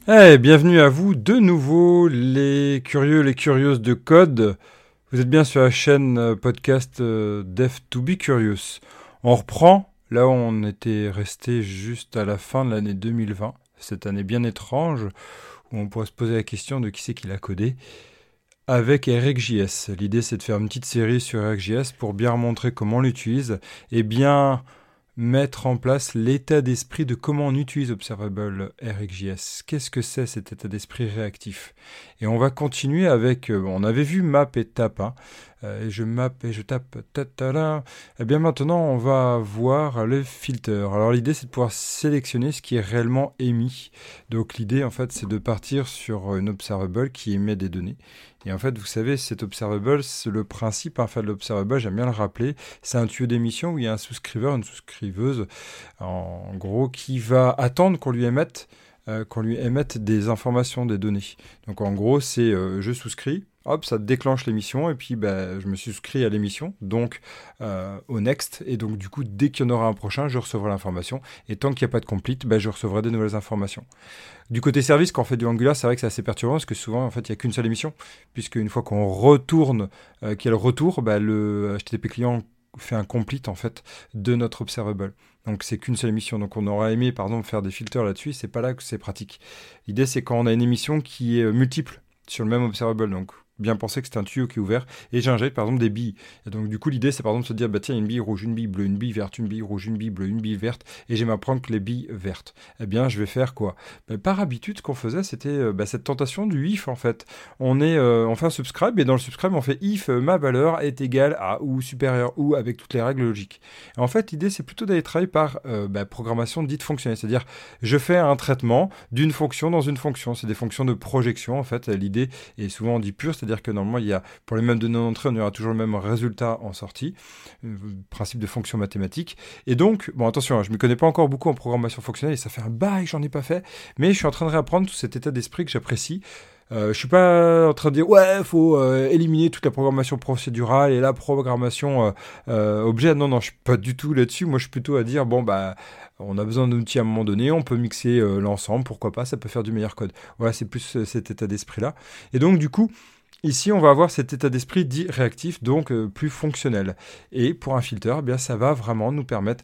Bienvenue à vous de nouveau, les curieux, les curieuses de code. Vous êtes bien sur la chaîne podcast Dev to be Curious. On reprend là où on était resté juste à la fin de l'année 2020, cette année bien étrange, où on pourrait se poser la question de qui c'est qui l'a codé, avec RxJS. L'idée, c'est de faire une petite série sur RxJS pour bien montrer comment on l'utilise et bien mettre en place l'état d'esprit de comment on utilise Observable RxJS. Qu'est-ce que c'est cet état d'esprit réactif? Et on va continuer avec, on avait vu map et tap, et je map et je tape, tatala. Et bien maintenant on va voir le filter. Alors l'idée c'est de pouvoir sélectionner ce qui est réellement émis. Donc l'idée en fait c'est de partir sur une Observable qui émet des données. Et en fait, vous savez, cet observable, c'est le principe de l'observable, j'aime bien le rappeler, c'est un tuyau d'émission où il y a un souscriveur, une souscriveuse, en gros, qui va attendre qu'on lui émette des informations, des données. Donc en gros, c'est je souscris, hop, ça déclenche l'émission, et puis je me suis souscrit à l'émission, donc au next, et donc du coup, dès qu'il y en aura un prochain, je recevrai l'information, et tant qu'il n'y a pas de complete, je recevrai des nouvelles informations. Du côté service, quand on fait du Angular, c'est vrai que c'est assez perturbant, parce que souvent, en fait, il n'y a qu'une seule émission, puisque une fois qu'on retourne, qu'il y a le retour, le HTTP client fait un complete, en fait, de notre observable. Donc, c'est qu'une seule émission. Donc, on aura aimé, par exemple, faire des filters là-dessus, c'est pas là que c'est pratique. L'idée, c'est quand on a une émission qui est multiple sur le même observable, donc bien penser que c'est un tuyau qui est ouvert, et j'injecte par exemple des billes. Et donc du coup l'idée c'est par exemple de se dire, tiens, il y a une bille rouge, une bille bleue, une bille verte, une bille rouge, une bille bleue, une bille verte, et j'aime apprendre que les billes vertes. Eh bien je vais faire quoi? Par habitude, ce qu'on faisait, c'était cette tentation du if en fait. On fait un subscribe, et dans le subscribe on fait if ma valeur est égale à ou supérieure ou, avec toutes les règles logiques. Et en fait l'idée c'est plutôt d'aller travailler par programmation dite fonctionnelle, c'est-à-dire je fais un traitement d'une fonction dans une fonction. C'est des fonctions de projection en fait. L'idée est souvent on dit pure, c'est-à-dire que normalement, pour les mêmes données d'entrée, on aura toujours le même résultat en sortie, principe de fonction mathématique. Et donc, bon, attention, je ne m'y connais pas encore beaucoup en programmation fonctionnelle, et ça fait un bail que j'en ai pas fait, mais je suis en train de réapprendre tout cet état d'esprit que j'apprécie. Je suis pas en train de dire ouais faut éliminer toute la programmation procédurale et la programmation objet. Non, je suis pas du tout là-dessus. Moi je suis plutôt à dire on a besoin d'un outil à un moment donné, on peut mixer l'ensemble, pourquoi pas, ça peut faire du meilleur code. Voilà, c'est plus cet état d'esprit là. Et donc du coup ici, on va avoir cet état d'esprit dit réactif, donc plus fonctionnel. Et pour un filter, ça va vraiment nous permettre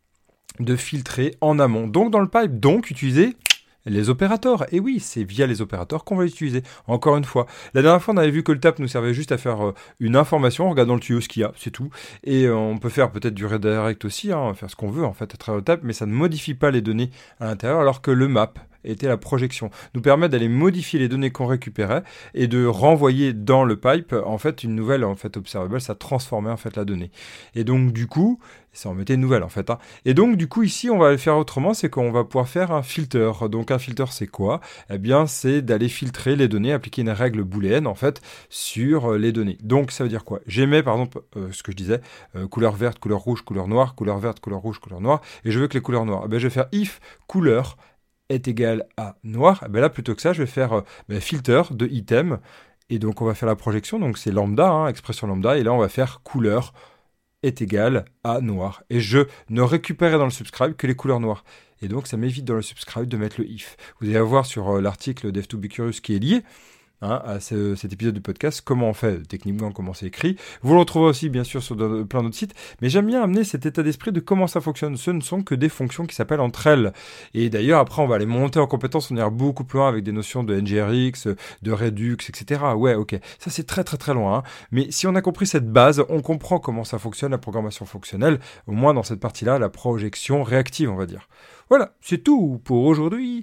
de filtrer en amont. Donc dans le pipe, utiliser les opérateurs. Et oui, c'est via les opérateurs qu'on va l'utiliser. Encore une fois, la dernière fois, on avait vu que le tap nous servait juste à faire une information en regardant le tuyau ce qu'il y a, c'est tout. Et on peut faire peut-être du redirect aussi, faire ce qu'on veut en fait à travers le tap, mais ça ne modifie pas les données à l'intérieur, alors que le map était la projection, nous permet d'aller modifier les données qu'on récupérait et de renvoyer dans le pipe en fait une nouvelle observable, ça transformait en fait la donnée. Et donc du coup, ça en mettait une nouvelle en fait. Et donc du coup ici on va le faire autrement, c'est qu'on va pouvoir faire un filter. Donc un filter c'est quoi? Eh bien c'est d'aller filtrer les données, appliquer une règle booléenne en fait sur les données. Donc ça veut dire quoi? J'émets par exemple ce que je disais, couleur verte, couleur rouge, couleur noire, couleur verte, couleur rouge, couleur noire, et je veux que les couleurs noires. Je vais faire if couleur est égal à noir. Là plutôt que ça je vais faire filter de item, et donc on va faire la projection, donc c'est lambda, expression lambda, et là on va faire couleur est égal à noir, et je ne récupérerai dans le subscribe que les couleurs noires, et donc ça m'évite dans le subscribe de mettre le if. Vous allez voir sur l'article Dev to be Curious qui est lié à cet épisode du podcast, comment on fait techniquement, comment c'est écrit. Vous le retrouvez aussi bien sûr sur plein d'autres sites, mais j'aime bien amener cet état d'esprit de comment ça fonctionne. Ce ne sont que des fonctions qui s'appellent entre elles, et d'ailleurs après on va aller monter en compétence, on ira beaucoup plus loin avec des notions de NGRX, de Redux, etc. Ouais, ok, ça c'est très très très loin, mais si on a compris cette base, on comprend comment ça fonctionne, la programmation fonctionnelle, au moins dans cette partie-là, la projection réactive on va dire. Voilà, c'est tout pour aujourd'hui.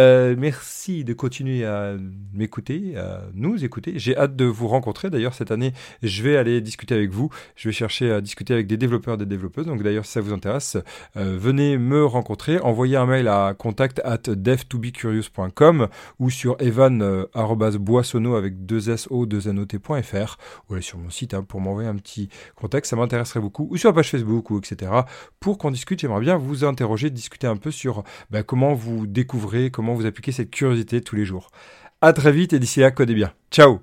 Merci de continuer à m'écouter, à nous écouter. J'ai hâte de vous rencontrer. D'ailleurs, cette année, je vais aller discuter avec vous. Je vais chercher à discuter avec des développeurs et des développeuses. Donc d'ailleurs, si ça vous intéresse, venez me rencontrer. Envoyez un mail à contact@devtobecurious.com ou sur evan@boissonneau avec 2so2not.fr, ou allez sur mon site pour m'envoyer un petit contact. Ça m'intéresserait beaucoup. Ou sur la page Facebook, ou etc. Pour qu'on discute, j'aimerais bien vous interroger, discuter un peu sur comment vous découvrez, comment vous appliquez cette curiosité tous les jours. À très vite, et d'ici là, codez bien. Ciao!